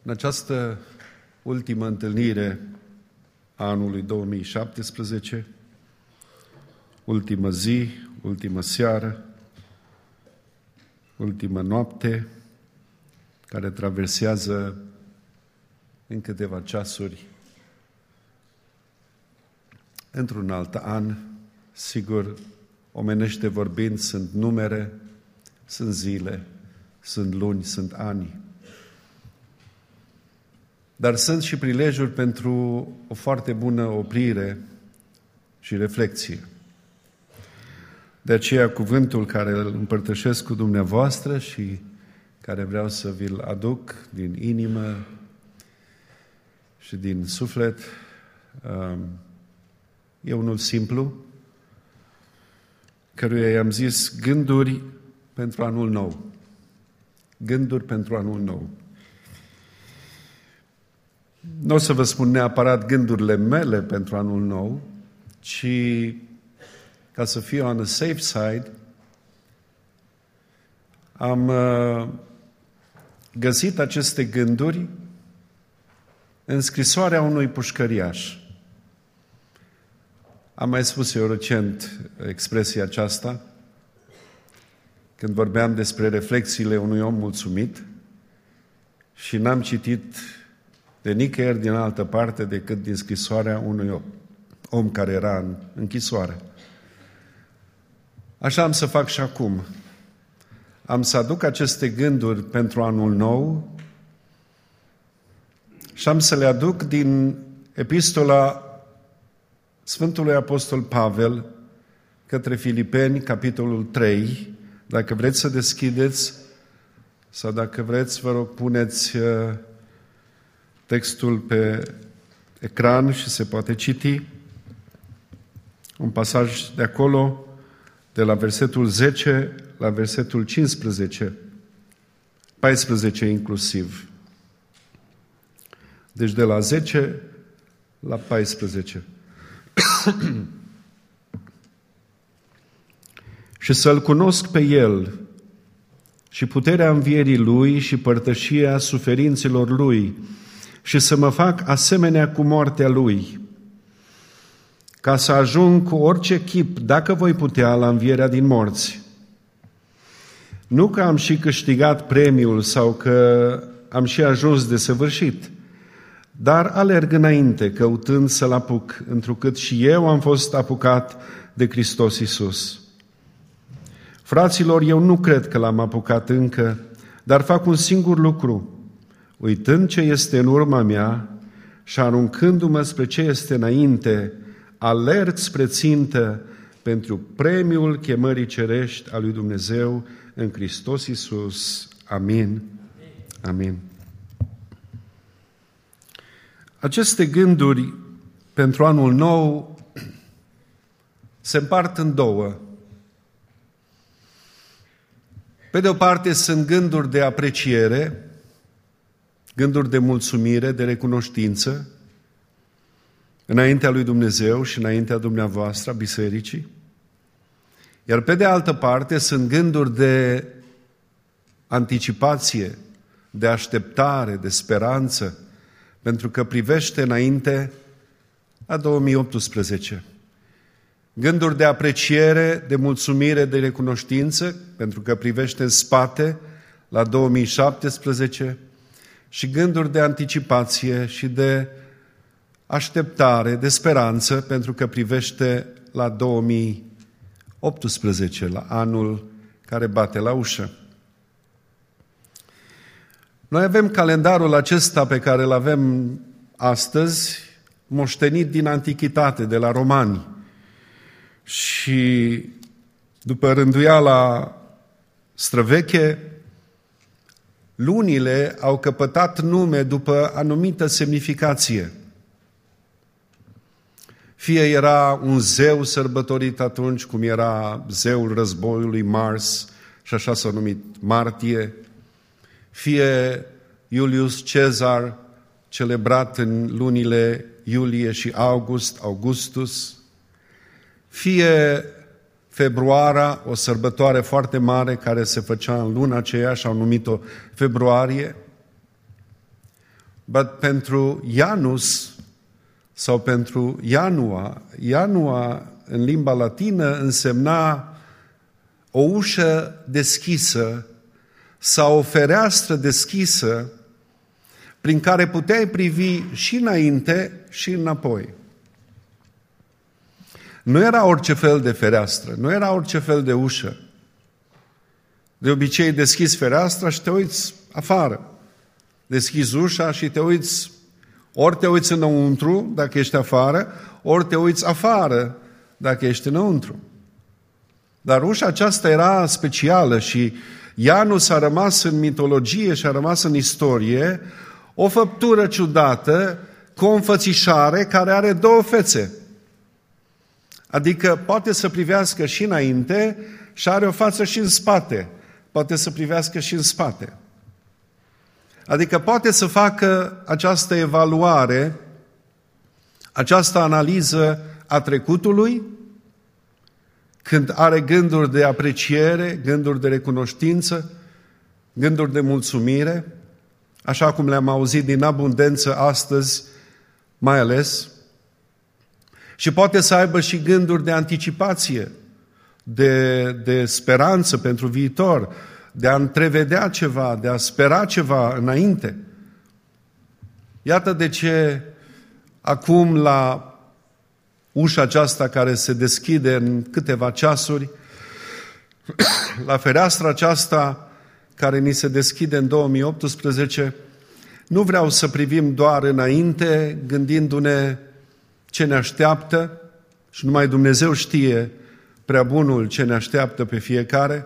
În această ultimă întâlnire a anului 2017, ultimă zi, ultimă seară, ultimă noapte, care traversează în câteva ceasuri într-un alt an, sigur, omenește vorbind, sunt numere, sunt zile, sunt luni, sunt ani. Dar sunt și prilejuri pentru o foarte bună oprire și reflexie. De aceea cuvântul care îl împărtășesc cu dumneavoastră și care vreau să vi-l aduc din inimă și din suflet, e unul simplu, căruia i-am zis gânduri pentru anul nou. Gânduri pentru anul nou. Nu o să vă spun neapărat gândurile mele pentru anul nou, ci, ca să fiu on the safe side, am găsit aceste gânduri în scrisoarea unui pușcăriaș. Am mai spus eu recent expresia aceasta, când vorbeam despre reflexiile unui om mulțumit și n-am citit de nicăieri din altă parte decât din scrisoarea unui om care era în închisoare. Așa am să fac și acum. Am să aduc aceste gânduri pentru anul nou și am să le aduc din epistola Sfântului Apostol Pavel către Filipeni, capitolul 3. Dacă vreți să deschideți sau dacă vreți, vă rog, puneți textul pe ecran și se poate citi. Un pasaj de acolo, de la versetul 10 la versetul 15, 14 inclusiv. Deci de la 10 la 14. Și să-L cunosc pe El și puterea învierii Lui și părtășia suferințelor Lui și să mă fac asemenea cu moartea Lui, ca să ajung cu orice chip, dacă voi putea, la învierea din morți. Nu că am și câștigat premiul sau că am și ajuns de săvârșit, dar alerg înainte, căutând să-L apuc, întrucât și eu am fost apucat de Hristos Iisus. Fraților, eu nu cred că L-am apucat încă, dar fac un singur lucru, uitând ce este în urma mea și aruncându-mă spre ce este înainte, alerg spre țintă pentru premiul chemării cerești a lui Dumnezeu în Hristos Iisus. Amin. Amin. Aceste gânduri pentru anul nou se împart în două. Pe de o parte sunt gânduri de apreciere, gânduri de mulțumire, de recunoștință, înaintea lui Dumnezeu și înaintea dumneavoastră, a bisericii. Iar pe de altă parte sunt gânduri de anticipație, de așteptare, de speranță, pentru că privește înainte la 2018. Gânduri de apreciere, de mulțumire, de recunoștință, pentru că privește în spate la 2017, și gânduri de anticipație și de așteptare, de speranță, pentru că privește la 2018, la anul care bate la ușă. Noi avem calendarul acesta pe care îl avem astăzi, moștenit din antichitate, de la romani. Și după rânduiala străveche, lunile au căpătat nume după anumită semnificație. Fie era un zeu sărbătorit atunci, cum era zeul războiului Mars, și așa s-a numit martie, fie Iulius Cezar, celebrat în lunile iulie și august, Augustus, fie februara, o sărbătoare foarte mare care se făcea în luna aceea și au numit-o februarie. But pentru Janus sau pentru Janua în limba latină însemna o ușă deschisă sau o fereastră deschisă prin care puteai privi și înainte și înapoi. Nu era orice fel de fereastră, nu era orice fel de ușă. De obicei deschizi fereastra și te uiți afară. Deschizi ușa și te uiți, ori te uiți înăuntru dacă ești afară, ori te uiți afară dacă ești înăuntru. Dar ușa aceasta era specială și Janus a rămas în mitologie și a rămas în istorie o făptură ciudată cu o înfățișare care are două fețe. Adică poate să privească și înainte și are o față și în spate. Poate să privească și în spate. Adică poate să facă această evaluare, această analiză a trecutului, când are gânduri de apreciere, gânduri de recunoștință, gânduri de mulțumire, așa cum le-am auzit din abundență astăzi, mai ales, și poate să aibă și gânduri de anticipație, de speranță pentru viitor, de a întrevedea ceva, de a spera ceva înainte. Iată de ce acum la ușa aceasta care se deschide în câteva ceasuri, la fereastra aceasta care ni se deschide în 2018, nu vreau să privim doar înainte, gândindu-ne ce ne așteaptă, și numai Dumnezeu știe prea bunul ce ne așteaptă pe fiecare,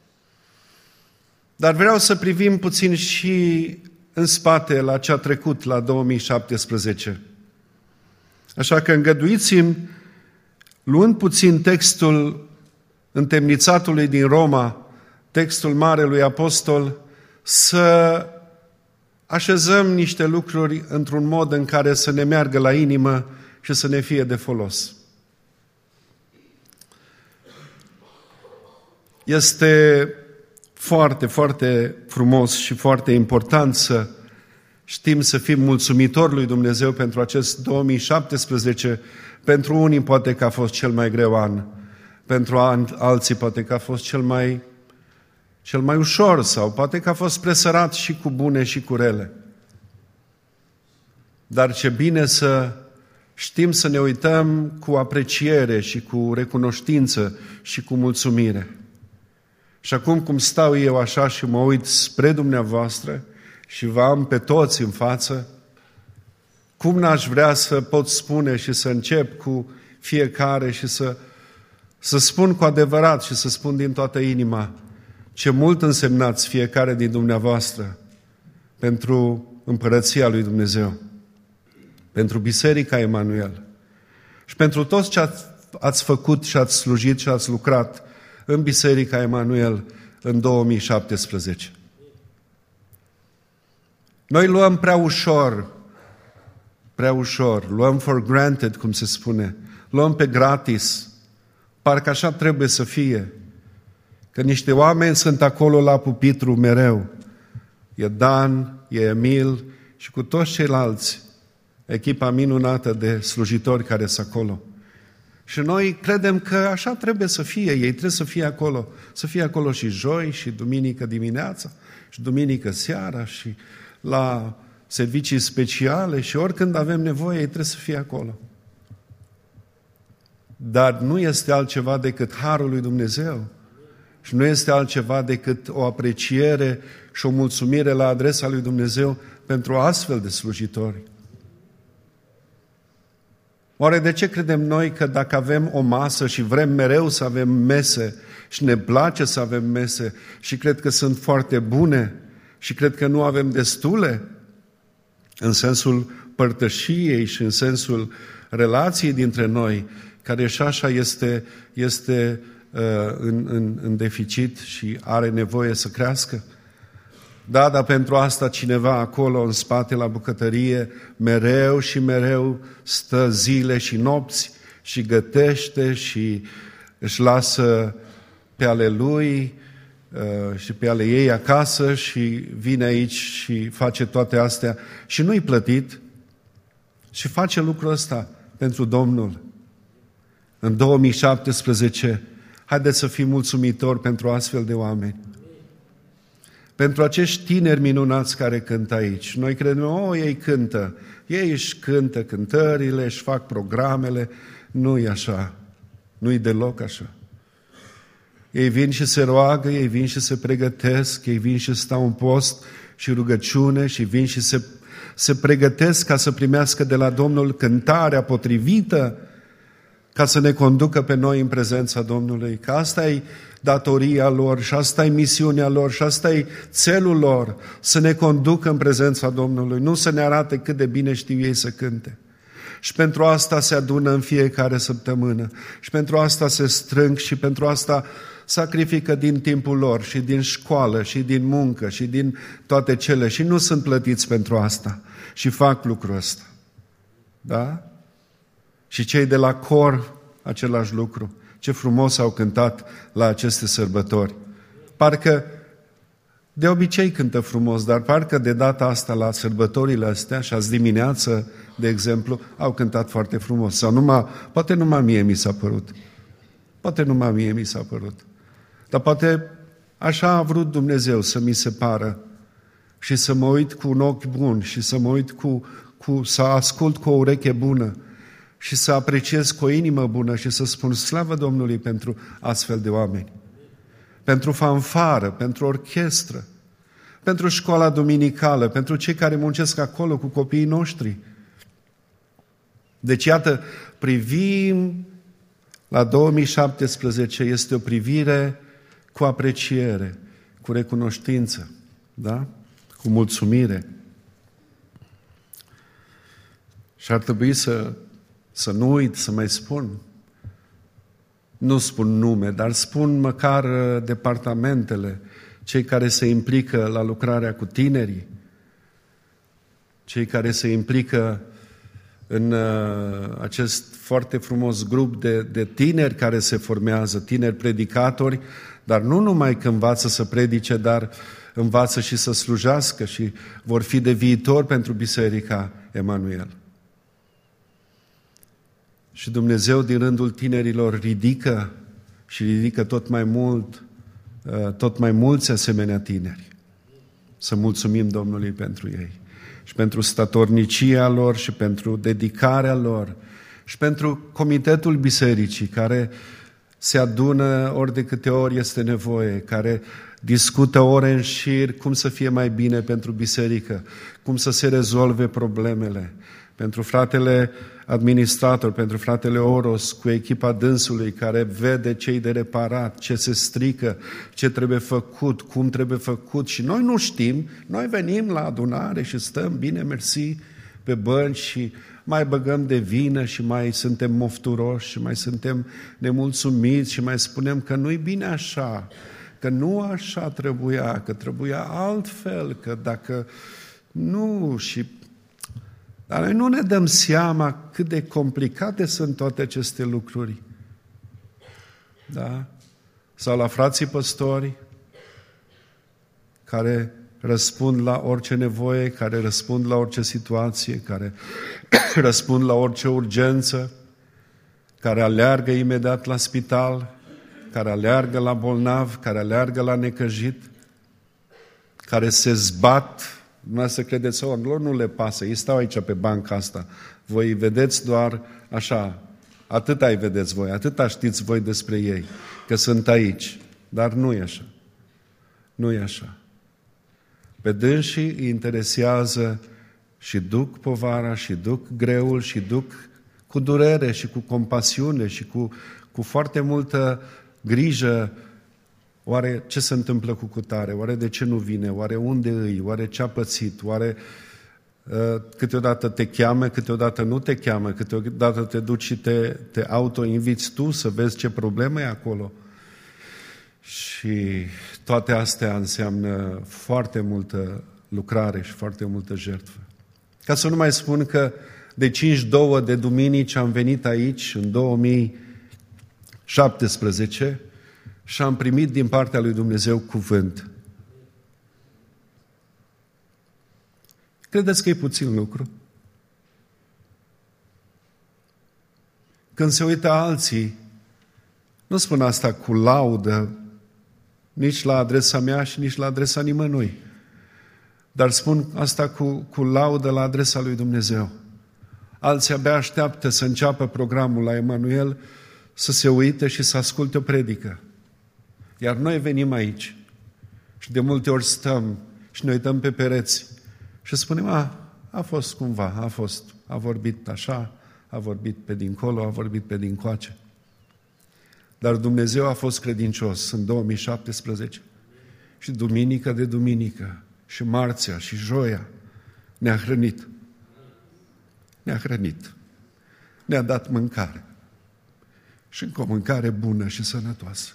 dar vreau să privim puțin și în spate la ce a trecut, la 2017. Așa că îngăduiți-mi, luând puțin textul întemnițatului din Roma, textul Marelui Apostol, să așezăm niște lucruri într-un mod în care să ne meargă la inimă și să ne fie de folos. Este foarte, foarte frumos și foarte important să știm să fim mulțumitori lui Dumnezeu pentru acest 2017. Pentru unii poate că a fost cel mai greu an, pentru alții poate că a fost cel mai ușor sau poate că a fost presărat și cu bune și cu rele. Dar ce bine să știm să ne uităm cu apreciere și cu recunoștință și cu mulțumire. Și acum cum stau eu așa și mă uit spre dumneavoastră și vă am pe toți în față, cum n-aș vrea să pot spune și să încep cu fiecare și să spun cu adevărat și să spun din toată inima ce mult însemnați fiecare din dumneavoastră pentru împărăția lui Dumnezeu, pentru Biserica Emanuel și pentru toți ce ați făcut și ați slujit și ați lucrat în Biserica Emanuel în 2017. Noi luăm prea ușor, luăm for granted, cum se spune, luăm pe gratis, parcă așa trebuie să fie, că niște oameni sunt acolo la pupitru mereu, e Dan, e Emil și cu toți ceilalți, echipa minunată de slujitori care sunt acolo. Și noi credem că așa trebuie să fie, ei trebuie să fie acolo și joi și duminică dimineața și duminică seara și la servicii speciale și oricând avem nevoie, ei trebuie să fie acolo. Dar nu este altceva decât harul lui Dumnezeu și nu este altceva decât o apreciere și o mulțumire la adresa lui Dumnezeu pentru astfel de slujitori. Oare de ce credem noi că dacă avem o masă și vrem mereu să avem mese și ne place să avem mese și cred că sunt foarte bune și cred că nu avem destule în sensul părtășiei și în sensul relației dintre noi, care și așa este în deficit și are nevoie să crească? Da, dar pentru asta cineva acolo în spate la bucătărie mereu și mereu stă zile și nopți și gătește și își lasă pe ale lui și pe ale ei acasă și vine aici și face toate astea și nu-i plătit și face lucrul ăsta pentru Domnul. În 2017, haideți să fim mulțumitori pentru astfel de oameni. Pentru acești tineri minunați care cântă aici. Noi credem, ei cântă. Ei își cântă cântările, își fac programele. Nu-i așa. Nu-i deloc așa. Ei vin și se roagă, ei vin și se pregătesc, ei vin și stau în post și rugăciune și vin și se pregătesc ca să primească de la Domnul cântarea potrivită ca să ne conducă pe noi în prezența Domnului. Că asta e datoria lor și asta e misiunea lor și asta e țelul lor, să ne conducă în prezența Domnului, nu să ne arate cât de bine știu ei să cânte. Și pentru asta se adună în fiecare săptămână și pentru asta se strâng și pentru asta sacrifică din timpul lor și din școală și din muncă și din toate cele și nu sunt plătiți pentru asta și fac lucrul ăsta. Da? Și cei de la cor, același lucru. Ce frumos au cântat la aceste sărbători. Parcă, de obicei cântă frumos, dar parcă de data asta la sărbătorile astea și azi dimineață, de exemplu, au cântat foarte frumos. Sau poate numai mie mi s-a părut. Poate numai mie mi s-a părut. Dar poate așa a vrut Dumnezeu să mi se pară și să mă uit cu un ochi bun și să mă uit să ascult cu o ureche bună și să apreciez cu o inimă bună și să spun slavă Domnului pentru astfel de oameni. Pentru fanfară, pentru orchestră, pentru școala duminicală, pentru cei care muncesc acolo cu copiii noștri. Deci, iată, privim la 2017, este o privire cu apreciere, cu recunoștință, da? Cu mulțumire. Și ar trebui să nu uit, să mai spun, nu spun nume, dar spun măcar departamentele, cei care se implică la lucrarea cu tinerii, cei care se implică în acest foarte frumos grup de tineri care se formează, tineri predicatori, dar nu numai că învață să predice, dar învață și să slujească și vor fi de viitor pentru Biserica Emanuel. Și Dumnezeu din rândul tinerilor ridică tot mai mulți asemenea tineri. Să mulțumim Domnului pentru ei și pentru statornicia lor și pentru dedicarea lor și pentru comitetul bisericii care se adună ori de câte ori este nevoie, care discută ore în șir cum să fie mai bine pentru biserică, cum să se rezolve problemele. Pentru fratele administrator, pentru fratele Oros, cu echipa dânsului care vede ce-i de reparat, ce se strică, ce trebuie făcut, cum trebuie făcut. Și noi nu știm, noi venim la adunare și stăm bine, mersi, pe bănci și mai băgăm de vină și mai suntem mofturoși și mai suntem nemulțumiți și mai spunem că nu-i bine așa, că nu așa trebuia, că trebuia altfel, că dacă nu și... Dar noi nu ne dăm seama cât de complicate sunt toate aceste lucruri. Da? Sau la frații păstori care răspund la orice nevoie, care răspund la orice situație, care răspund la orice urgență, care aleargă imediat la spital, care aleargă la bolnav, care aleargă la necăjit, care se zbat. Dumneavoastră credeți, lor nu le pasă, ei stau aici pe banca asta, voi îi vedeți doar așa, atâta îi vedeți voi, atâta știți voi despre ei, că sunt aici, dar nu e așa, nu e așa. Pe dânsii îi interesează și duc povara, și duc greul, și duc cu durere și cu compasiune și cu foarte multă grijă. Oare ce se întâmplă cu cutare? Oare de ce nu vine? Oare unde îi? Oare ce a pățit? Oare câteodată te cheamă, câteodată nu te cheamă, câteodată te duci și te auto-inviți tu să vezi ce problemă e acolo? Și toate astea înseamnă foarte multă lucrare și foarte multă jertfă. Ca să nu mai spun că de 5-2 de duminici am venit aici în 2017 și am primit din partea lui Dumnezeu cuvânt. Credeți că e puțin lucru? Când se uită alții, nu spun asta cu laudă, nici la adresa mea și nici la adresa nimănui, dar spun asta cu laudă la adresa lui Dumnezeu. Alții abia așteaptă să înceapă programul la Emanuel, să se uite și să asculte o predică. Iar noi venim aici și de multe ori stăm și ne uităm pe pereți și spunem, a fost cumva, a vorbit așa, a vorbit pe dincolo, a vorbit pe dincoace. Dar Dumnezeu a fost credincios în 2017 și duminică de duminică și marțea și joia ne-a hrănit. Ne-a hrănit. Ne-a dat mâncare. Și încă o mâncare bună și sănătoasă.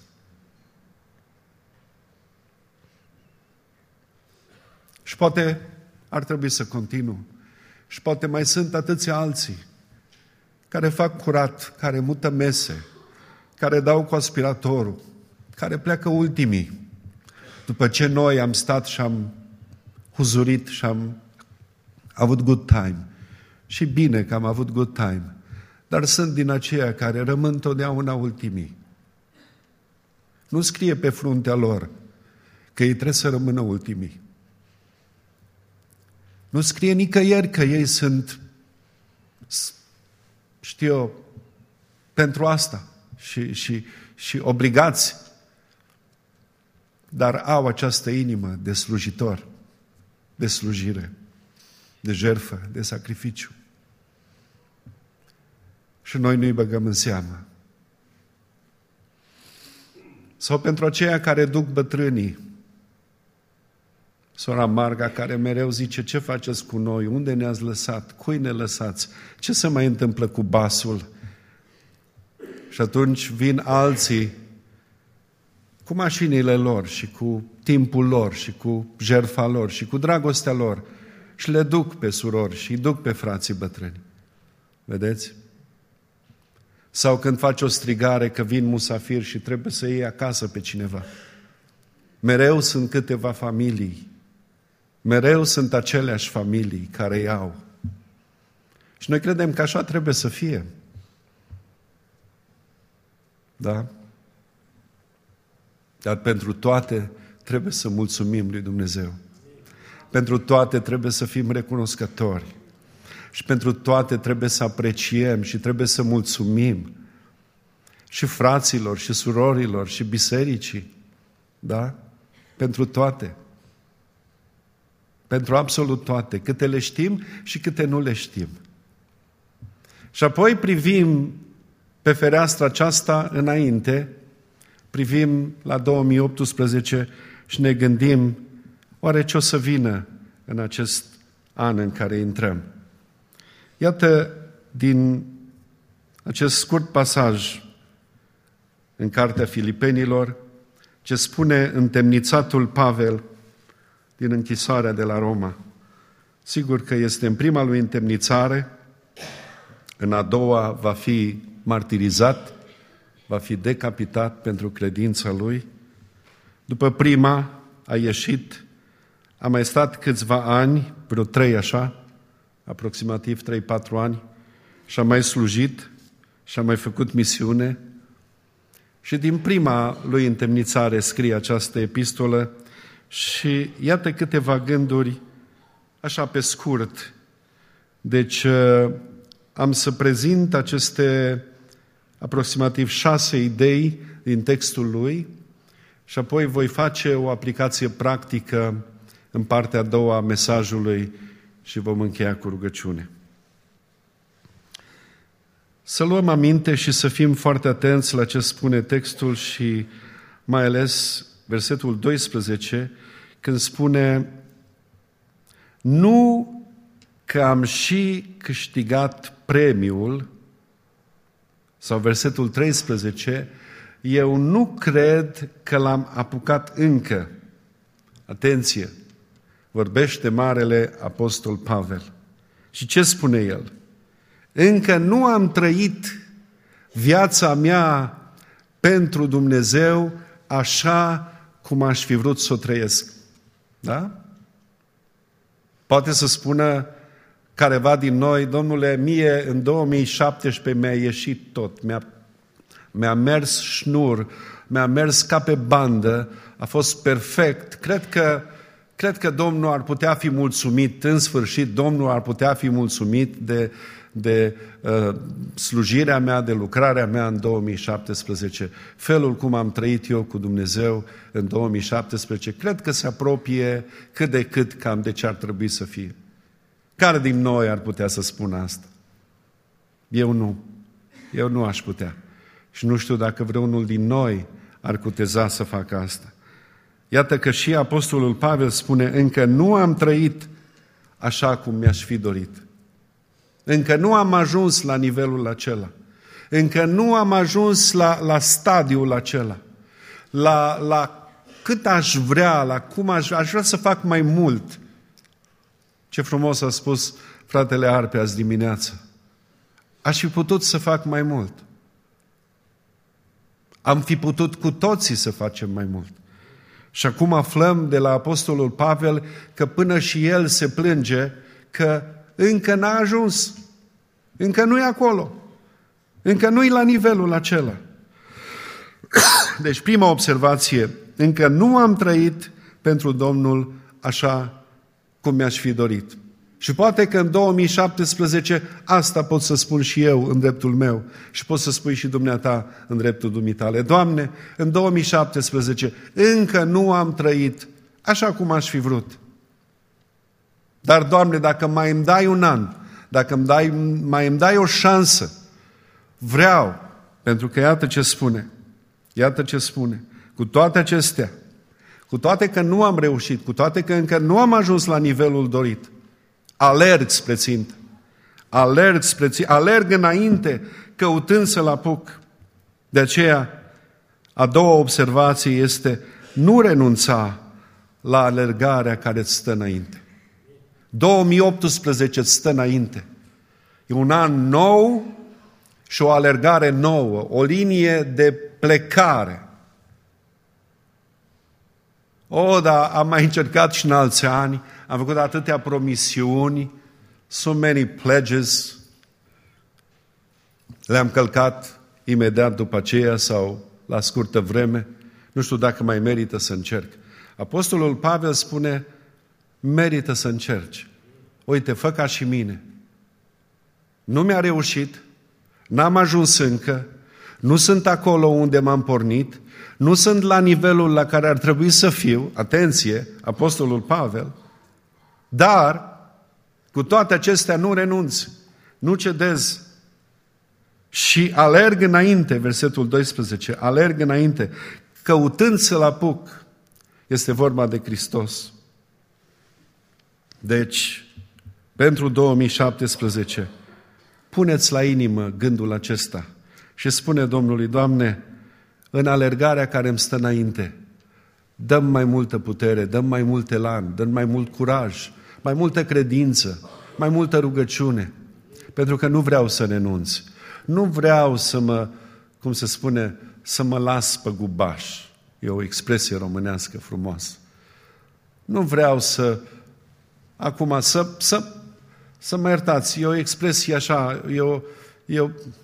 Și poate ar trebui să continu. Și poate mai sunt atâția alții care fac curat, care mută mese, care dau cu aspiratorul, care pleacă ultimii. După ce noi am stat și am huzurit și am avut good time. Și bine că am avut good time. Dar sunt din aceia care rămân totdeauna ultimii. Nu scrie pe fruntea lor că ei trebuie să rămână ultimii. Nu scrie nicăieri că ei sunt, știu eu, pentru asta și obligați, dar au această inimă de slujitor, de slujire, de jertfă, de sacrificiu. Și noi nu-i băgăm în seamă. Sau pentru aceia care duc bătrânii, sora Marga, care mereu zice, ce faceți cu noi, unde ne-ați lăsat, cui ne lăsați, ce se mai întâmplă cu basul? Și atunci vin alții cu mașinile lor și cu timpul lor și cu jertfa lor și cu dragostea lor și le duc pe surori și îi duc pe frații bătrâni. Vedeți? Sau când faci o strigare că vin musafiri și trebuie să iei acasă pe cineva. Mereu sunt câteva familii. Mereu sunt aceleași familii care iau. Și noi credem că așa trebuie să fie. Da? Dar pentru toate trebuie să mulțumim lui Dumnezeu. Pentru toate trebuie să fim recunoscători. Și pentru toate trebuie să apreciem și trebuie să mulțumim. Și fraților, și surorilor, și bisericii. Da? Pentru toate. Pentru absolut toate. Câte le știm și câte nu le știm. Și apoi privim pe fereastra aceasta înainte, privim la 2018 și ne gândim, oare ce o să vină în acest an în care intrăm? Iată, din acest scurt pasaj în Cartea Filipenilor, ce spune întemnițatul Pavel din închisoarea de la Roma. Sigur că este în prima lui întemnițare, în a doua va fi martirizat, va fi decapitat pentru credința lui. După prima a ieșit, a mai stat câțiva ani, vreo 3 așa, aproximativ 3-4 ani, și a mai slujit și a mai făcut misiune. Și din prima lui întemnițare scrie această epistolă și iată câteva gânduri, așa pe scurt. Deci am să prezint aceste aproximativ 6 idei din textul lui și apoi voi face o aplicație practică în partea a doua a mesajului și vom încheia cu rugăciune. Să luăm aminte și să fim foarte atenți la ce spune textul și mai ales versetul 12, când spune nu că am și câștigat premiul, sau versetul 13, eu nu cred că l-am apucat încă. Atenție! Vorbește Marele Apostol Pavel. Și ce spune el? Încă nu am trăit viața mea pentru Dumnezeu așa cum aș fi vrut să o trăiesc. Da? Poate să spună careva din noi, domnule, mie în 2017 mi-a ieșit tot, mi-a mers șnur, mi-a mers ca pe bandă, a fost perfect. Cred că Domnul ar putea fi mulțumit, în sfârșit, Domnul ar putea fi mulțumit de slujirea mea, de lucrarea mea în 2017. Felul cum am trăit eu cu Dumnezeu în 2017, cred că se apropie cât de cât cam de ce ar trebui să fie. Care din noi ar putea să spună asta? Eu nu. Eu nu aș putea. Și nu știu dacă vreunul din noi ar cuteza să facă asta. Iată că și Apostolul Pavel spune, încă nu am trăit așa cum mi-aș fi dorit. Încă nu am ajuns la nivelul acela. Încă nu am ajuns la stadiul acela. La cât aș vrea, la cum aș vrea să fac mai mult. Ce frumos a spus fratele Arpe azi dimineață. Aș fi putut să fac mai mult. Am fi putut cu toții să facem mai mult. Și acum aflăm de la Apostolul Pavel că până și el se plânge că încă n-a ajuns. Încă nu e acolo. Încă nu e la nivelul acela. Deci prima observație, încă nu am trăit pentru Domnul așa cum mi-aș fi dorit. Și poate că în 2017 asta pot să spun și eu în dreptul meu și pot să spui și dumneata în dreptul dumitale. Doamne, în 2017 încă nu am trăit așa cum aș fi vrut. Dar, Doamne, dacă mai îmi dai un an, dacă mai îmi dai o șansă, vreau, pentru că iată ce spune, cu toate acestea, cu toate că nu am reușit, cu toate că încă nu am ajuns la nivelul dorit, alerg spre țintă, alerg înainte, căutând să-l apuc. De aceea, a doua observație este, nu renunța la alergarea care îți stă înainte. 2018 îți stă înainte. E un an nou și o alergare nouă, o linie de plecare. Dar am mai încercat și în alți ani, am făcut atâtea promisiuni, so many pledges, le-am călcat imediat după aceea sau la scurtă vreme. Nu știu dacă mai merită să încerc. Apostolul Pavel spune, merită să încerci. Uite, fă ca și mine. Nu mi-a reușit, n-am ajuns încă, nu sunt acolo unde m-am pornit, nu sunt la nivelul la care ar trebui să fiu, atenție, Apostolul Pavel, dar cu toate acestea nu renunț, nu cedez și alerg înainte, versetul 12, alerg înainte, căutând să-l apuc. Este vorba de Hristos. Deci, pentru 2017, puneți la inimă gândul acesta și spune Domnului, Doamne, în alergarea care îmi stă înainte, dăm mai multă putere, dăm mai mult elan, dăm mai mult curaj, mai multă credință, mai multă rugăciune, pentru că nu vreau să renunț. Nu vreau să mă, cum se spune, să mă las pe gubaș. E o expresie românească frumoasă. Nu vreau acum să mă iertați, e o expresie așa, e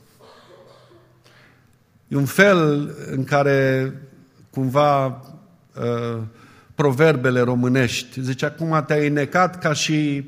un fel în care cumva proverbele românești, zice, acum te-ai necat ca și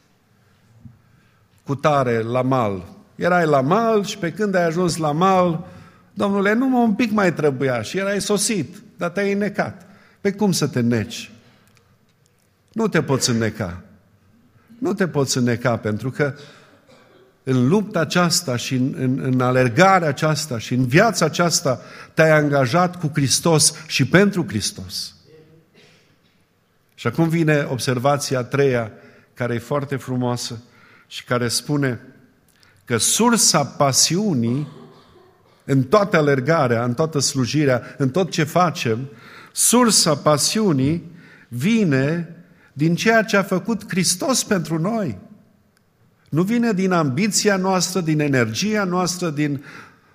cu tare la mal. Erai la mal și pe când ai ajuns la mal, Domnule, numai un pic mai trebuia și erai sosit, dar te-ai necat. Pe cum să te neci? Nu te poți înneca. Nu te poți înneca, pentru că în lupta aceasta și în alergarea aceasta și în viața aceasta te-ai angajat cu Hristos și pentru Hristos. Și acum vine observația a treia, care e foarte frumoasă și care spune că sursa pasiunii în toată alergarea, în toată slujirea, în tot ce facem, sursa pasiunii vine din ceea ce a făcut Hristos pentru noi. Nu vine din ambiția noastră, din energia noastră, din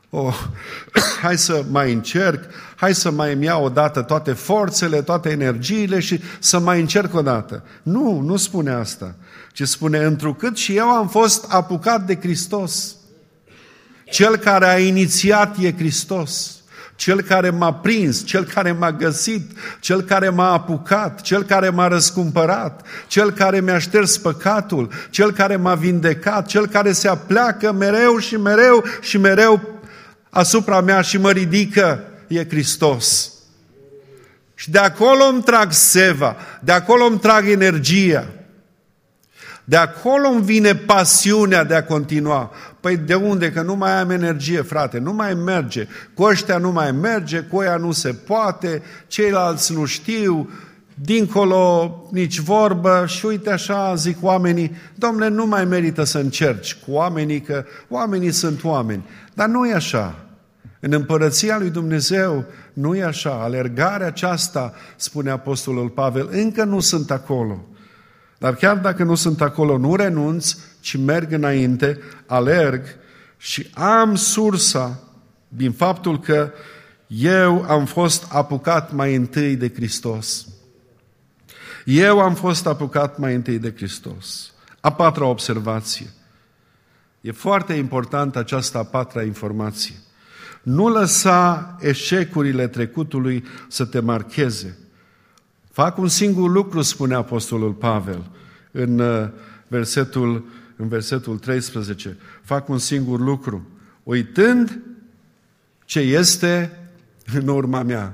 Hai să mai încerc, hai să mai îmi iau odată toate forțele, toate energiile și să mai încerc o dată. Nu spune asta, ci spune, întrucât și eu am fost apucat de Hristos. Cel care a inițiat e Hristos. Cel care m-a prins, Cel care m-a găsit, Cel care m-a apucat, Cel care m-a răscumpărat, Cel care mi-a șters păcatul, Cel care m-a vindecat, Cel care se apleacă mereu și mereu și mereu asupra mea și mă ridică, e Hristos. Și de acolo îmi trag seva, de acolo îmi trag energia, de acolo îmi vine pasiunea de a continua. Păi de unde? Că nu mai am energie, frate, nu mai merge. Cu ăștia nu mai merge, cu ăia nu se poate, ceilalți nu știu, dincolo nici vorbă. Și uite așa zic oamenii, Dom'le, nu mai merită să încerci cu oamenii, că oamenii sunt oameni. Dar nu e așa. În împărăția lui Dumnezeu nu e așa. Alergarea aceasta, spune Apostolul Pavel, încă nu sunt acolo. Dar chiar dacă nu sunt acolo, nu renunț, ci merg înainte, alerg și am sursa din faptul că eu am fost apucat mai întâi de Hristos. Eu am fost apucat mai întâi de Hristos. A patra observație. E foarte importantă această a patra informație. Nu lăsa eșecurile trecutului să te marcheze. Fac un singur lucru, spune Apostolul Pavel în versetul 13. Fac un singur lucru, uitând ce este în urma mea.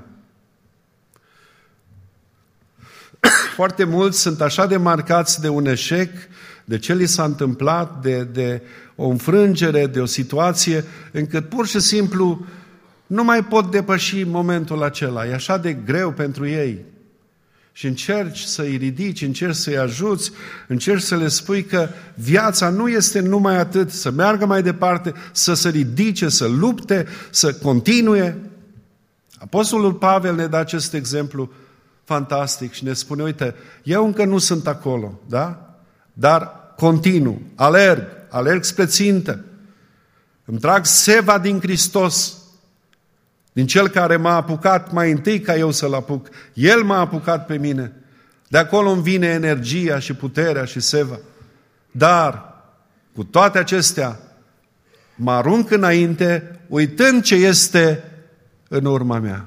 Foarte mulți sunt așa de marcați de un eșec, de ce li s-a întâmplat, de o înfrângere, de o situație, încât pur și simplu nu mai pot depăși momentul acela. E așa de greu pentru ei. Și încerci să-i ridici, încerci să-i ajuți, încerci să le spui că viața nu este numai atât, să meargă mai departe, să se ridice, să lupte, să continue. Apostolul Pavel ne dă acest exemplu fantastic și ne spune, uite, eu încă nu sunt acolo, da? Dar continuu, alerg spre țintă, îmi trag seva din Hristos, din Cel care m-a apucat mai întâi ca eu să-L apuc. El m-a apucat pe mine. De acolo îmi vine energia și puterea și seva. Dar, cu toate acestea, mă arunc înainte, uitând ce este în urma mea.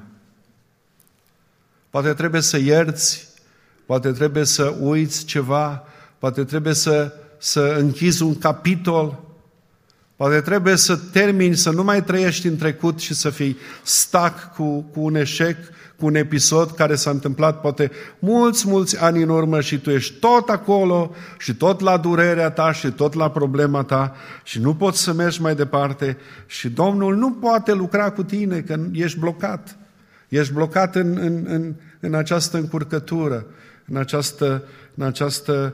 Poate trebuie să ierți, poate trebuie să uiți ceva, poate trebuie să închizi un capitol, poate trebuie să termini, să nu mai trăiești în trecut și să fii stuck cu un eșec, cu un episod care s-a întâmplat poate mulți ani în urmă și tu ești tot acolo și tot la durerea ta și tot la problema ta și nu poți să mergi mai departe și Domnul nu poate lucra cu tine, că ești blocat. Ești blocat în această încurcătură, în această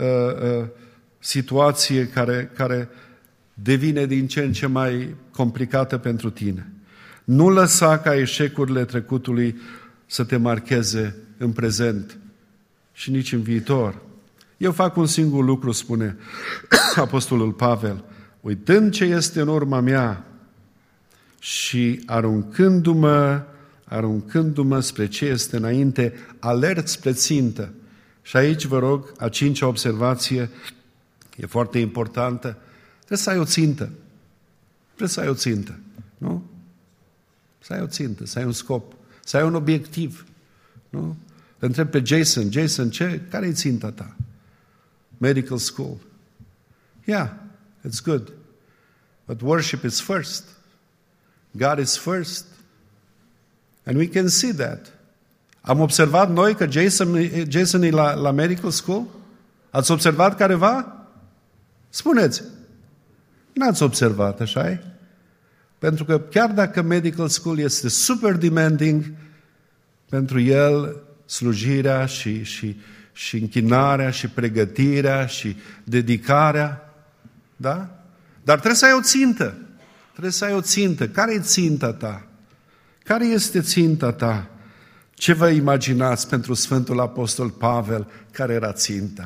situație care devine din ce în ce mai complicată pentru tine. Nu lăsa ca eșecurile trecutului să te marcheze în prezent și nici în viitor. Eu fac un singur lucru, spune Apostolul Pavel, uitând ce este în urma mea și aruncându-mă spre ce este înainte, alerg spre țintă. Și aici, vă rog, a cincea observație e foarte importantă. Trebuie să ai o țintă. Trebuie să ai o țintă, nu? Să ai o țintă, să ai un scop, să ai un obiectiv, nu? Te întreb pe Jason, care e ținta ta? Medical school. Yeah, it's good. But worship is first. God is first. And we can see that. Am observat noi că Jason e la medical school? Ați observat careva? Spuneți. N-ați observat, așa-i? Pentru că chiar dacă medical school este super demanding, pentru el slujirea și închinarea și pregătirea și dedicarea, da? Dar trebuie să ai o țintă. Trebuie să ai o țintă. Care e ținta ta? Care este ținta ta? Ce vă imaginați pentru Sfântul Apostol Pavel? Care era ținta?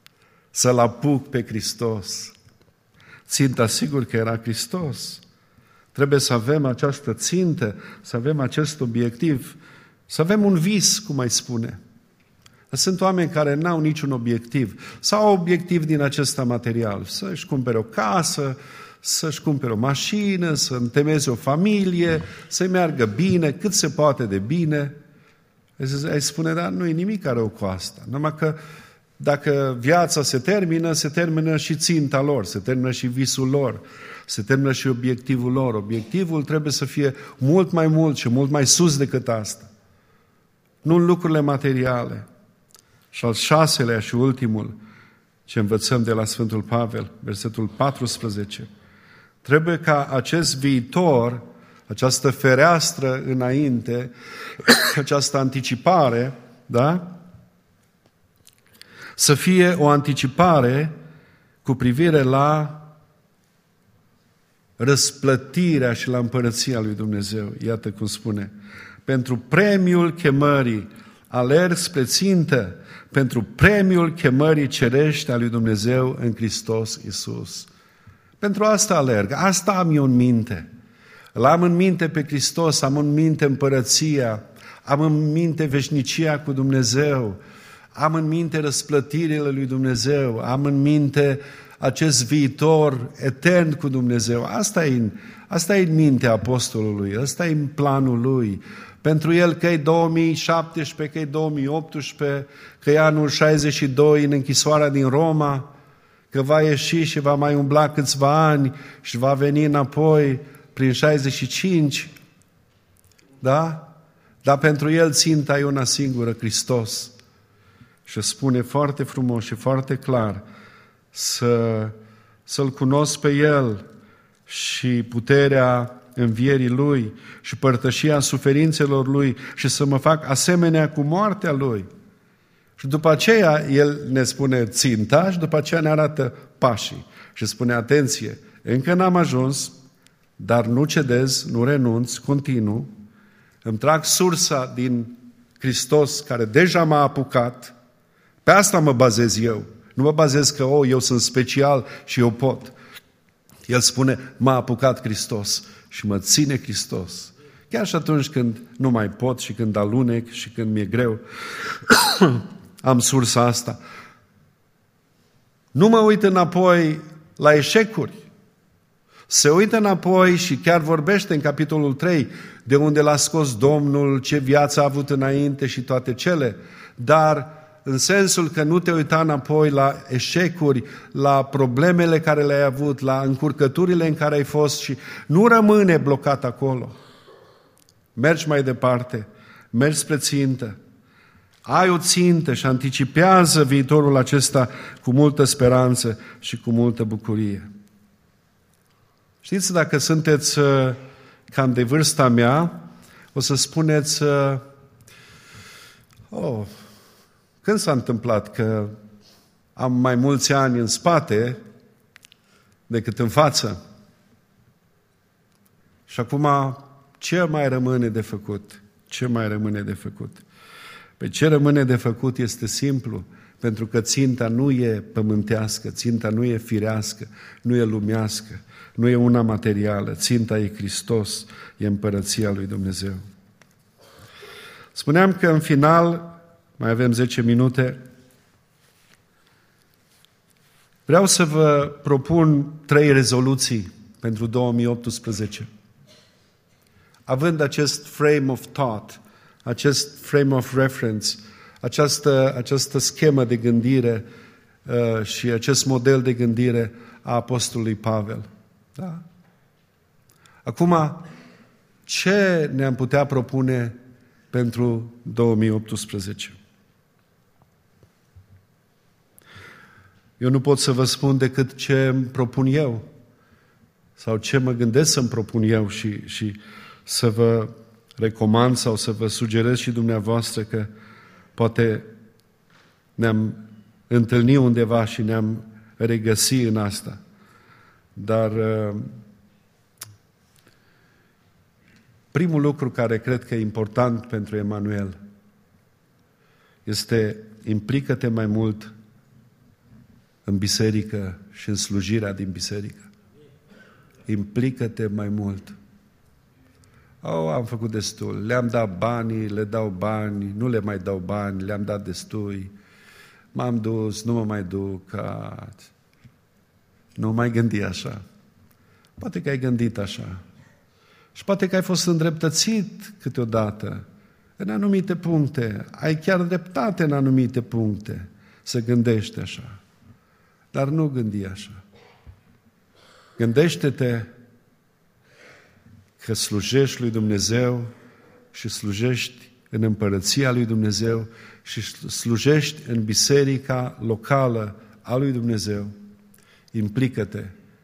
Să-L apuc pe Hristos. Ținta sigur că era Hristos. Trebuie să avem această țintă, să avem acest obiectiv, să avem un vis, cum mai spune. Sunt oameni care n-au niciun obiectiv sau obiectiv din acesta material, să-și cumpere o casă, să-și cumpere o mașină, să întemeieze o familie, să-i meargă bine, cât se poate de bine. Ai spune, dar nu e nimic rău cu asta. Numai că dacă viața se termină și ținta lor, se termină și visul lor, se termină și obiectivul lor. Obiectivul trebuie să fie mult mai mult și mult mai sus decât asta. Nu în lucrurile materiale. Și al 6-lea și ultimul, ce învățăm de la Sfântul Pavel, versetul 14, trebuie ca acest viitor, această fereastră înainte, această anticipare, da? Să fie o anticipare cu privire la răsplătirea și la împărăția lui Dumnezeu. Iată cum spune. Pentru premiul chemării, alerg spre țintă, pentru premiul chemării cerești a lui Dumnezeu în Hristos Iisus. Pentru asta alerg, asta am eu în minte. L-am în minte pe Hristos, am în minte împărăția, am în minte veșnicia cu Dumnezeu, am în minte răsplătirile lui Dumnezeu, am în minte acest viitor etern cu Dumnezeu. Asta e în mintea apostolului, asta e în planul lui. Pentru el că e 2017, că e 2018, că e anul 62 în închisoarea din Roma, că va ieși și va mai umbla câțiva ani și va veni înapoi prin 65, da? Dar pentru el ținta e una singură, Hristos. Și spune foarte frumos și foarte clar să-L cunosc pe El și puterea învierii Lui și părtășia suferințelor Lui și să mă fac asemenea cu moartea Lui. Și după aceea El ne spune ținta și după aceea ne arată pașii. Și spune, atenție, încă n-am ajuns, dar nu cedez, nu renunț, continuu, îmi trag sursa din Hristos care deja m-a apucat, pe asta mă bazez eu. Nu mă bazez că, eu sunt special și eu pot. El spune, m-a apucat Hristos și mă ține Hristos. Chiar și atunci când nu mai pot și când alunec și când mi-e greu, am sursa asta. Nu mă uit înapoi la eșecuri. Se uită înapoi și chiar vorbește în capitolul 3 de unde l-a scos Domnul, ce viață a avut înainte și toate cele, dar în sensul că nu te uita înapoi la eșecuri, la problemele care le-ai avut, la încurcăturile în care ai fost și nu rămâne blocat acolo. Mergi mai departe, mergi spre țintă. Ai o țintă și anticipează viitorul acesta cu multă speranță și cu multă bucurie. Știți, dacă sunteți cam de vârsta mea, o să spuneți, când s-a întâmplat că am mai mulți ani în spate decât în față? Și acum, ce mai rămâne de făcut? Ce mai rămâne de făcut? Păi ce rămâne de făcut este simplu, pentru că ținta nu e pământească, ținta nu e firească, nu e lumească, nu e una materială, ținta e Hristos, e împărăția lui Dumnezeu. Spuneam că în final, mai avem 10 minute, vreau să vă propun 3 rezoluții pentru 2018. Având acest frame of thought, acest frame of reference, această schemă de gândire și acest model de gândire a apostolului Pavel. Da? Acum, ce ne-am putea propune pentru 2018? Eu nu pot să vă spun decât ce îmi propun eu sau ce mă gândesc să-mi propun eu și să vă recomand sau să vă sugerez și dumneavoastră că poate ne-am întâlnit undeva și ne-am regăsit în asta. Dar primul lucru care cred că e important pentru Emanuel este implică-te mai mult în biserică și în slujirea din biserică. Implică-te mai mult. Am făcut destul, le-am dat banii, le dau bani, nu le mai dau bani, le-am dat destui, m-am dus, nu mă mai duc, nu mai gândi așa. Poate că ai gândit așa. Și poate că ai fost îndreptățit câteodată în anumite puncte, ai chiar dreptate în anumite puncte să gândești așa. Dar nu gândi așa. Gândește-te că slujești lui Dumnezeu și slujești în împărăția lui Dumnezeu și slujești în biserica locală a lui Dumnezeu. Implică-te.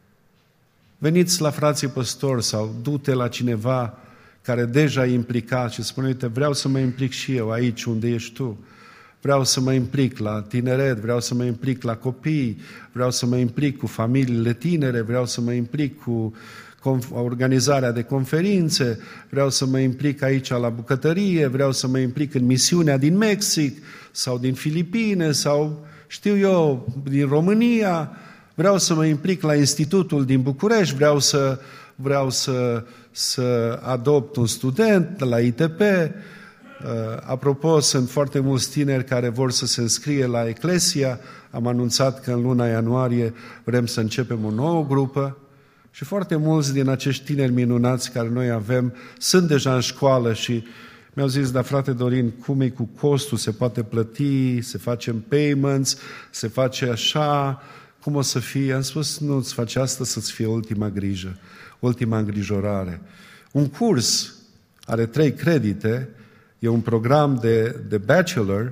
Veniți la frații păstori sau du-te la cineva care deja e implicat și spune, uite, vreau să mă implic și eu aici unde ești tu. Vreau să mă implic la tineret, vreau să mă implic la copii, vreau să mă implic cu familiile tinere, vreau să mă implic cu organizarea de conferințe, vreau să mă implic aici la bucătărie, vreau să mă implic în misiunea din Mexic sau din Filipine sau, știu eu, din România, vreau să mă implic la Institutul din București, vreau să adopt un student la ITP. Apropo, sunt foarte mulți tineri care vor să se înscrie la Eclesia. Am anunțat că în luna ianuarie vrem să începem o nouă grupă și foarte mulți din acești tineri minunați care noi avem sunt deja în școală și mi-au zis, dar frate Dorin, cum e cu costul? Se poate plăti? Se facem payments? Se face așa? Cum o să fie? Am spus, nu îți faci asta să-ți fie ultima grijă, ultima îngrijorare. Un curs are 3 credite, e un program de bachelor,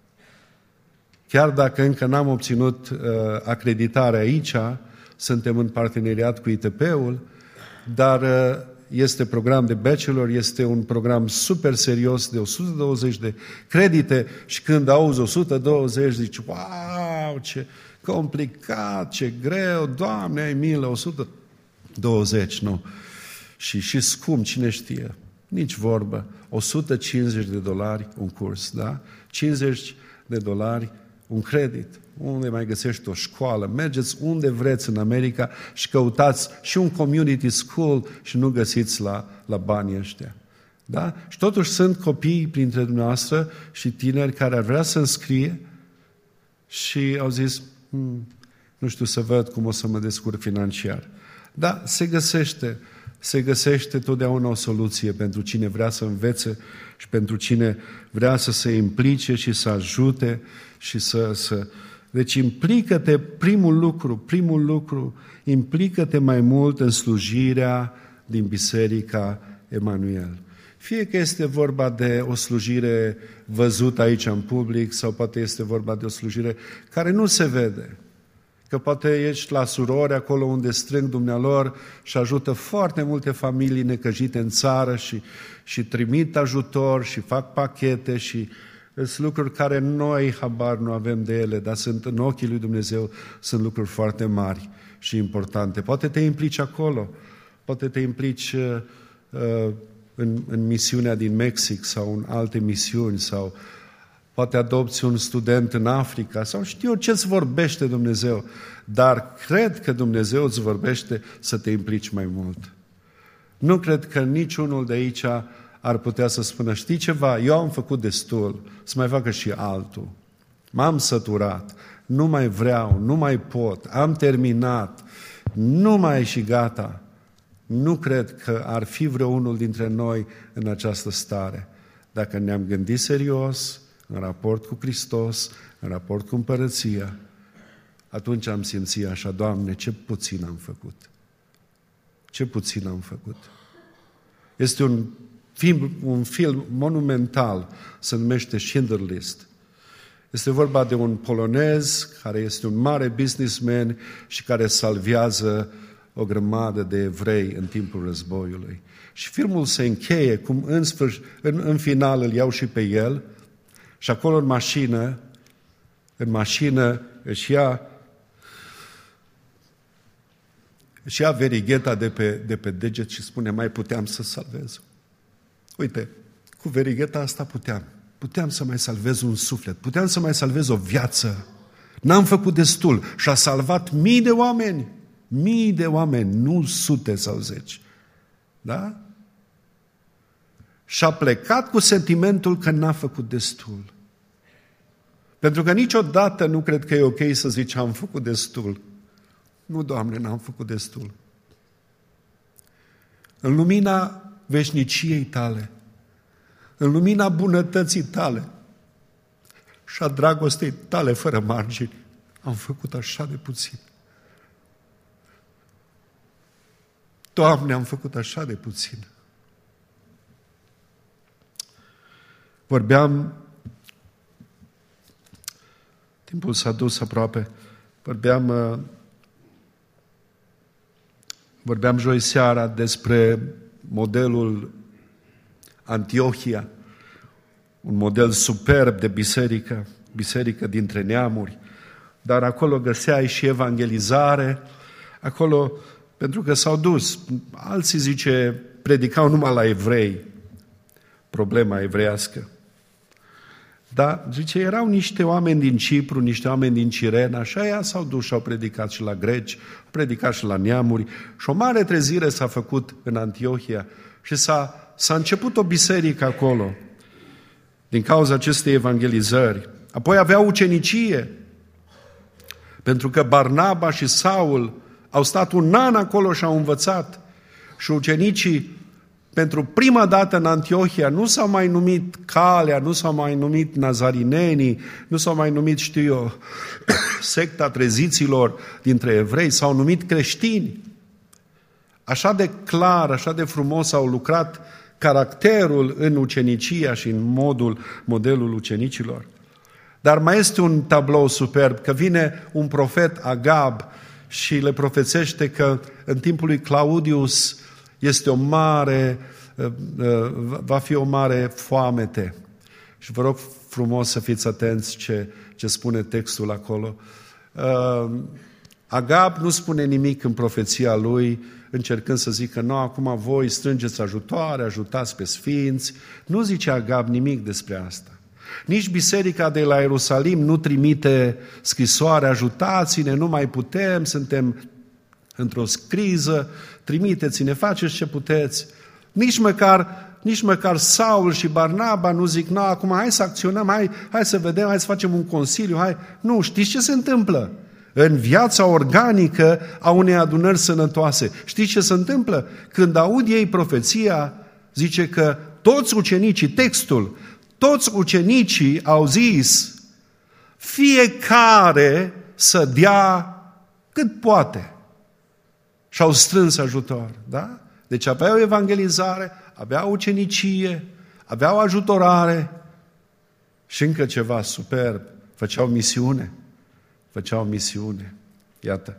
chiar dacă încă n-am obținut acreditare aici, suntem în parteneriat cu ITP-ul, dar este program de bachelor, este un program super serios de 120 de credite și când auzi 120 zici, wow, ce complicat, ce greu, Doamne, ai milă, 120, nu. Și scump, cine știe. Nici vorbă. $150 un curs, da? $50 un credit. Unde mai găsești o școală? Mergeți unde vreți în America și căutați și un community school și nu găsiți la banii ăștia. Da? Și totuși sunt copii printre dumneavoastră și tineri care ar vrea să înscrie și au zis, nu știu să văd cum o să mă descurc financiar. Da, se găsește totdeauna o soluție pentru cine vrea să învețe și pentru cine vrea să se implice și să ajute și să... Deci implică-te, primul lucru, implică-te mai mult în slujirea din Biserica Emanuel. Fie că este vorba de o slujire văzută aici în public sau poate este vorba de o slujire care nu se vede. Că poate ești la surori acolo unde strâng dumnealor și ajută foarte multe familii necăjite în țară și trimit ajutor și fac pachete și sunt lucruri care noi habar nu avem de ele, dar sunt în ochii lui Dumnezeu, sunt lucruri foarte mari și importante. Poate te implici acolo, poate te implici în misiunea din Mexic sau în alte misiuni sau poate adopți un student în Africa sau știu ce-ți vorbește Dumnezeu, dar cred că Dumnezeu îți vorbește să te implici mai mult. Nu cred că niciunul de aici ar putea să spună, știi ceva, eu am făcut destul, să mai facă și altul. M-am săturat, nu mai vreau, nu mai pot, am terminat, nu mai e și gata. Nu cred că ar fi vreunul dintre noi în această stare. Dacă ne-am gândit serios, în raport cu Hristos, în raport cu împărăția, atunci am simțit așa, Doamne, ce puțin am făcut. Ce puțin am făcut. Este un film monumental, se numește Schindler's List. Este vorba de un polonez care este un mare businessman și care salvează o grămadă de evrei în timpul războiului. Și filmul se încheie cum în final îl iau și pe el și acolo în mașină își ia verigheta de pe deget și spune, mai puteam să salvez. Uite, cu verigheta asta puteam să mai salvez un suflet, puteam să mai salvez o viață. N-am făcut destul și a salvat mii de oameni, nu sute sau 10. Da? și a plecat cu sentimentul că n-a făcut destul. Pentru că niciodată nu cred că e ok să zici am făcut destul. Nu, Doamne, n-am făcut destul. În lumina veșniciei Tale, în lumina bunătății Tale și a dragostei Tale fără margini, am făcut așa de puțin. Doamne, am făcut așa de puțin. Timpul s-a dus aproape, vorbeam joi seara despre modelul Antiohia, un model superb de biserică dintre neamuri, dar acolo găseai și evangelizare, acolo, pentru că s-au dus, alții zice, predicau numai la evrei, problema evreiască. Dar, zice, erau niște oameni din Cipru, niște oameni din Cirena, și aia s-au dus și au predicat și la greci, au predicat și la neamuri, și o mare trezire s-a făcut în Antiohia și s-a început o biserică acolo, din cauza acestei evangelizări. Apoi aveau ucenicie, pentru că Barnaba și Saul au stat un an acolo și au învățat, și ucenicii, pentru prima dată în Antiohia, nu s-au mai numit Calea, nu s-au mai numit Nazarinenii, nu s-au mai numit, știu eu, secta treziților dintre evrei, s-au numit creștini. Așa de clar, așa de frumos au lucrat caracterul în ucenicia și în modelul ucenicilor. Dar mai este un tablou superb, că vine un profet Agab și le profețește că în timpul lui Claudius va fi o mare foamete. Și vă rog frumos să fiți atenți ce spune textul acolo. Agab nu spune nimic în profeția lui, încercând să zică, nu, acum voi strângeți ajutoare, ajutați pe sfinți. Nu zice Agab nimic despre asta. Nici biserica de la Ierusalim nu trimite scrisoare, ajutați-ne, nu mai putem, suntem într-o criză, trimiteți-ne, faceți ce puteți. Nici măcar Saul și Barnaba nu zic, nu, acum hai să acționăm, hai să vedem, hai să facem un consiliu, hai. Nu, știți ce se întâmplă? În viața organică a unei adunări sănătoase. Știți ce se întâmplă? Când aud ei profeția, zice că toți ucenicii au zis, fiecare să dea cât poate. Și au strâns ajutor, da? Deci aveau evangelizare, aveau ucenicie, aveau ajutorare și încă ceva superb, făceau misiune. Iată.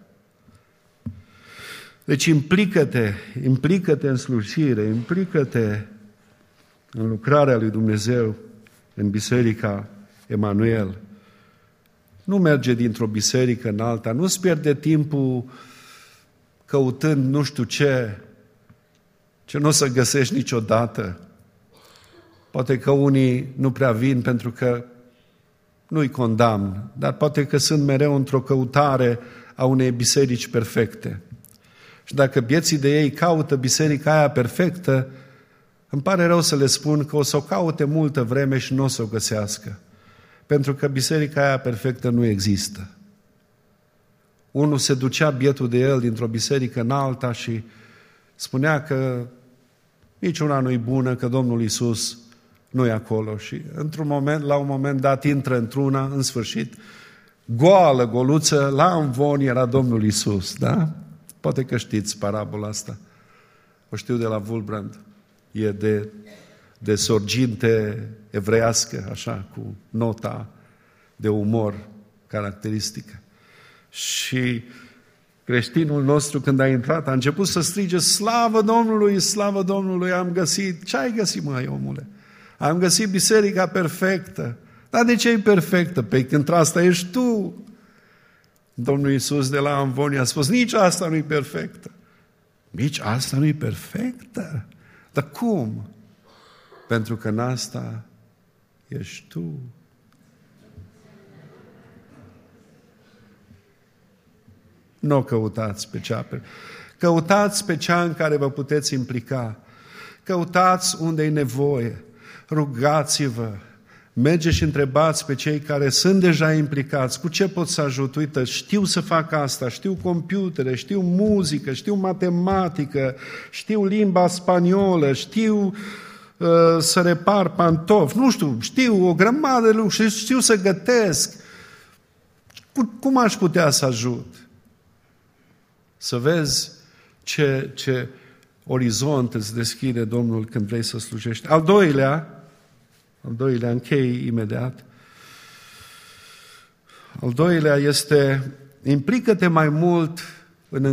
Deci implică-te în slujire, implică-te în lucrarea lui Dumnezeu, în Biserica Emanuel. Nu merge dintr-o biserică în alta, nu-ți pierde timpul căutând nu știu ce nu o să găsești niciodată. Poate că unii nu prea vin pentru că nu-i condamn, dar poate că sunt mereu într-o căutare a unei biserici perfecte. Și dacă bieții de ei caută biserica aia perfectă, îmi pare rău să le spun că o să o caute multă vreme și nu o să o găsească. Pentru că biserica aia perfectă nu există. Unul se ducea bietul de el dintr-o biserică în alta și spunea că niciuna nu-i bună, că Domnul Iisus nu-i acolo. Și la un moment dat intră într-una, în sfârșit, goluță, la amvon era Domnul Iisus, da? Poate că știți parabola asta. O știu de la Wulbrand. E de sorginte evreiască, așa, cu nota de umor caracteristică. Și creștinul nostru, când a intrat, a început să strige, slavă Domnului, am găsit. Ce ai găsit, măi, omule? Am găsit biserica perfectă. Dar de ce e perfectă? Păi când asta ești tu. Domnul Iisus de la Amvon a spus, nici asta nu e perfectă. Nici asta nu e perfectă? Dar cum? Pentru că în asta ești tu. Nu o căutați pe cea în care vă puteți implica. Căutați unde e nevoie, rugați-vă, mergeți și întrebați pe cei care sunt deja implicați, cu ce pot să ajut? Uite, știu să fac asta, știu computere, știu muzică, știu matematică, știu limba spaniolă, știu să repar pantofi, nu știu o grămadă de lucruri, știu să gătesc. Cum aș putea să ajut? Să vezi ce orizont îți deschide Domnul când vrei să slujești. Al doilea, închei imediat. Al doilea este, implică-te mai mult în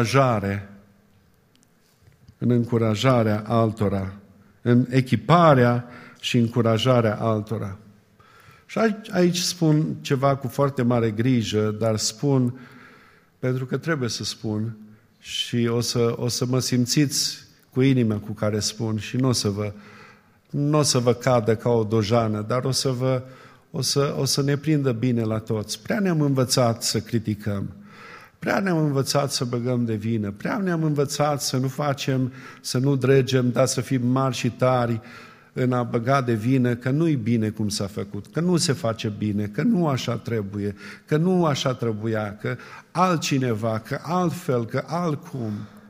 încurajarea altora, în echiparea și încurajarea altora. Și aici spun ceva cu foarte mare grijă, dar spun pentru că trebuie să spun și o să mă simțiți cu inima cu care spun și nu o să vă cadă ca o dojană, dar o să ne prindă bine la toți. Prea ne-am învățat să criticăm, prea ne-am învățat să băgăm de vină, prea ne-am învățat să nu facem, să nu dregem, dar să fim mari și tari în a băga de vină că nu-i bine cum s-a făcut, că nu se face bine, că nu așa trebuie, că nu așa trebuia, că altcineva, că altfel, că altcum.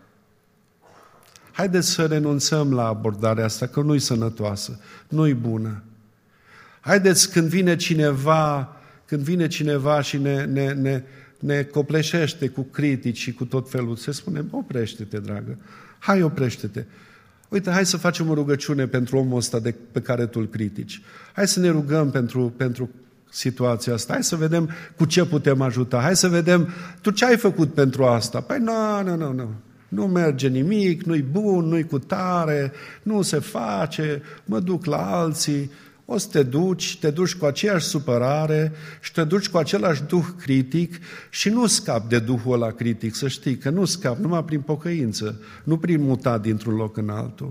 Haideți să renunțăm la abordarea asta, că nu-i sănătoasă, nu-i bună. Haideți când vine cineva și ne copleșește cu critici și cu tot felul, să spunem, oprește-te, dragă, hai oprește-te. Uite, hai să facem o rugăciune pentru omul ăsta pe care tu îl critici. Hai să ne rugăm pentru situația asta. Hai să vedem cu ce putem ajuta. Hai să vedem, tu ce ai făcut pentru asta? Păi nu. Nu merge nimic, nu-i bun, nu-i cu tare, nu se face, mă duc la alții. O să te duci cu aceeași supărare și te duci cu același duh critic și nu scapi de duhul ăla critic, să știi că nu scapi numai prin pocăință, nu prin mutat dintr-un loc în altul.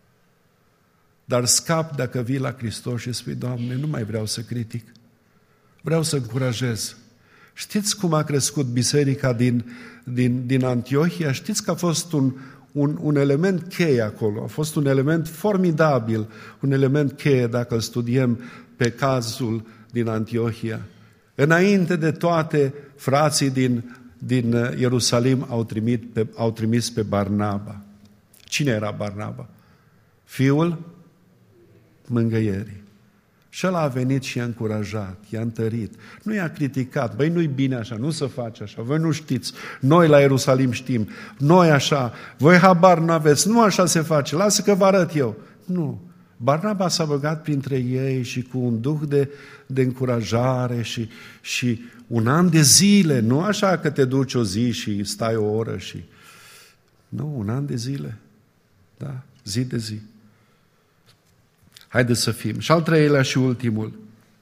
Dar scapi dacă vii la Hristos și spui, Doamne, nu mai vreau să critic, vreau să încurajez. Știți cum a crescut biserica din Antiohia? Știți că a fost un element cheie acolo, a fost un element formidabil, un element cheie dacă îl studiem pe cazul din Antiohia. Înainte de toate, frații din Ierusalim au trimis pe Barnaba. Cine era Barnaba? Fiul mângâierii. Și ăla a venit și i-a încurajat, i-a întărit. Nu i-a criticat, băi, nu-i bine așa, nu să faci așa, voi nu știți, noi la Ierusalim știm, noi așa, voi habar n-aveți, nu așa se face, lasă că vă arăt eu. Nu. Barnaba s-a băgat printre ei și cu un duh de încurajare și un an de zile, nu așa că te duci o zi și stai o oră și... Nu, un an de zile, da, zi de zi. Haideți să fim. Și al treilea și ultimul.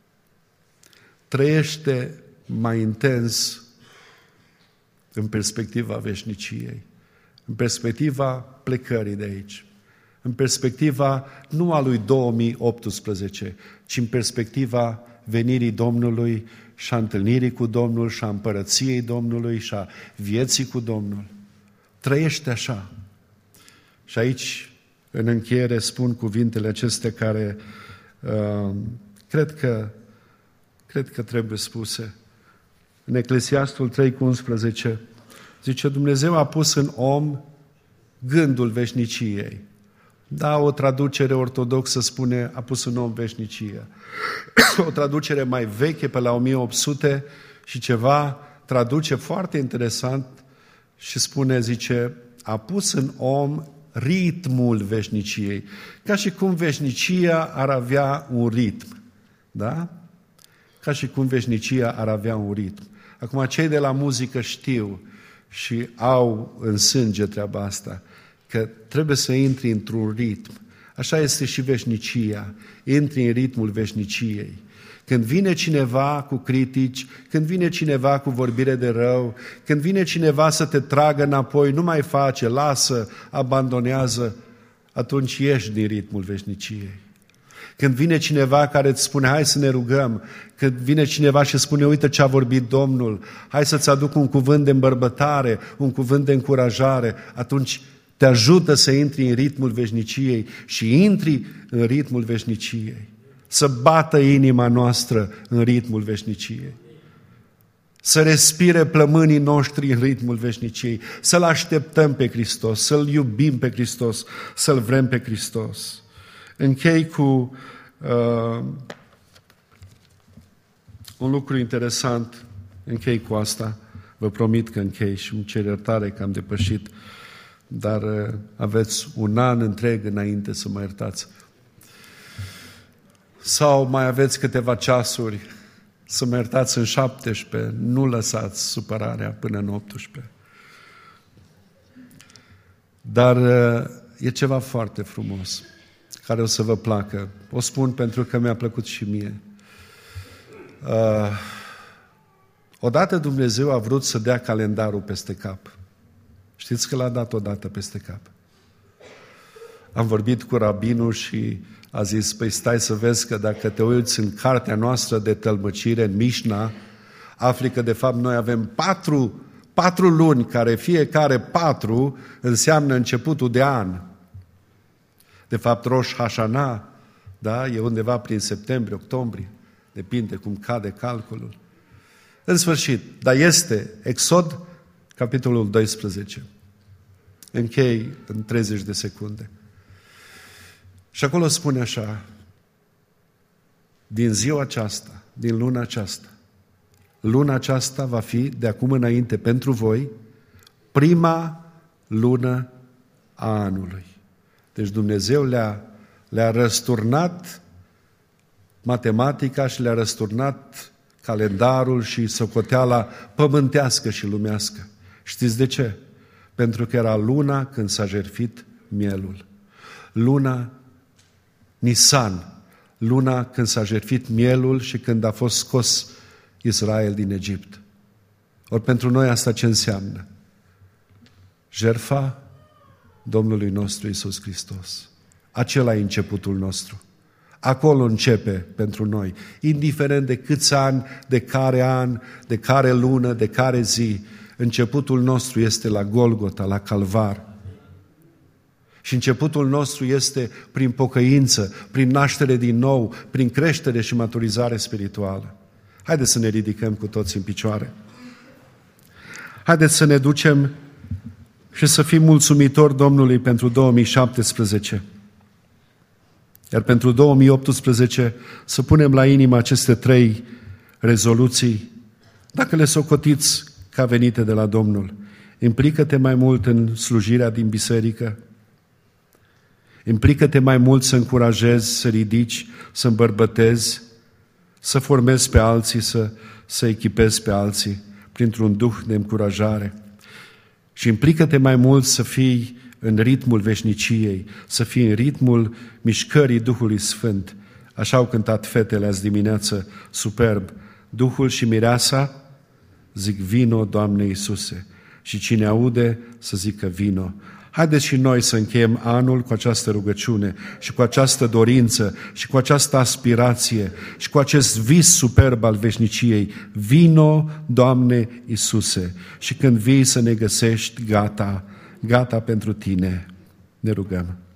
Trăiește mai intens în perspectiva veșniciei, în perspectiva plecării de aici, în perspectiva nu a lui 2018, ci în perspectiva venirii Domnului și a întâlnirii cu Domnul și a împărăției Domnului și a vieții cu Domnul. Trăiește așa. Și aici, în încheiere, spun cuvintele acestea care cred că trebuie spuse. În Eclesiastul 3:11 zice, Dumnezeu a pus în om gândul veșniciei. Da, o traducere ortodoxă spune, a pus în om veșnicia. O traducere mai veche, pe la 1800 și ceva, traduce foarte interesant și spune, zice, a pus în om ritmul veșniciei. Ca și cum veșnicia ar avea un ritm. Da? Ca și cum veșnicia ar avea un ritm. Acum, cei de la muzică știu și au în sânge treaba asta, că trebuie să intri într-un ritm. Așa este și veșnicia. Intri în ritmul veșniciei. Când vine cineva cu critici, când vine cineva cu vorbire de rău, când vine cineva să te tragă înapoi, nu mai face, lasă, abandonează, atunci ieși din ritmul veșniciei. Când vine cineva care îți spune, hai să ne rugăm, când vine cineva și spune, uite ce a vorbit Domnul, hai să-ți aduc un cuvânt de îmbărbătare, un cuvânt de încurajare, atunci te ajută să intri în ritmul veșniciei și intri în ritmul veșniciei. Să bată inima noastră în ritmul veșniciei. Să respire plămânii noștri în ritmul veșniciei. Să-L așteptăm pe Hristos, să-L iubim pe Hristos, să-L vrem pe Hristos. Închei cu un lucru interesant. Închei cu asta. Vă promit că închei și îmi cer iertare că am depășit, dar aveți un an întreg înainte să mă iertați. Sau mai aveți câteva ceasuri să mă iertați în 17, nu lăsați supărarea până în 18. Dar e ceva foarte frumos, care o să vă placă. O spun pentru că mi-a plăcut și mie. Odată Dumnezeu a vrut să dea calendarul peste cap. Știți că l-a dat odată peste cap. Am vorbit cu rabinul și a zis, păi stai să vezi că dacă te uiți în cartea noastră de tălmăcire, în Mișna, afli că de fapt noi avem patru luni, care fiecare 4 înseamnă începutul de an. De fapt, Rosh Hashanah, da, e undeva prin septembrie, octombrie, depinde cum cade calculul. În sfârșit, dar este Exod, capitolul 12. Închei în 30 de secunde. Și acolo spune așa, din ziua aceasta, din luna aceasta va fi de acum înainte pentru voi prima lună a anului. Deci Dumnezeu le-a răsturnat matematica și le-a răsturnat calendarul și socoteala pământească și lumească. Știți de ce? Pentru că era luna când s-a jertfit mielul. Luna Nisan, luna când s-a jertfit mielul și când a fost scos Israel din Egipt. Ori pentru noi asta ce înseamnă? Jertfa Domnului nostru Iisus Hristos. Acela e începutul nostru. Acolo începe pentru noi. Indiferent de câți ani, de care lună, de care zi, începutul nostru este la Golgota, la Calvar. Și începutul nostru este prin pocăință, prin naștere din nou, prin creștere și maturizare spirituală. Haideți să ne ridicăm cu toți în picioare. Haideți să ne ducem și să fim mulțumitori Domnului pentru 2017. Iar pentru 2018 să punem la inimă aceste 3 rezoluții, dacă le socotiți ca venite de la Domnul. Implică-te mai mult în slujirea din biserică, implică-te mai mult să încurajezi, să ridici, să îmbărbătezi, să formezi pe alții, să echipezi pe alții printr-un duh de încurajare. Și implică-te mai mult să fii în ritmul veșniciei, să fii în ritmul mișcării Duhului Sfânt. Așa au cântat fetele azi dimineață, superb. Duhul și mireasa zic vino, Doamne Iisuse. Și cine aude să zică vino. Haideți și noi să încheiem anul cu această rugăciune și cu această dorință și cu această aspirație și cu acest vis superb al veșniciei. Vino, Doamne Iisuse. Și când vii să ne găsești, gata pentru Tine. Ne rugăm.